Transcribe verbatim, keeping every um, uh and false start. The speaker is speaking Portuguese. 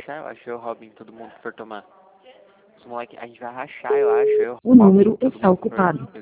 rachar, eu acho, eu, Robin, todo mundo que for tomar. Os moleque, a gente vai rachar, eu acho, eu, O número Robin, todo está mundo que for ocupado.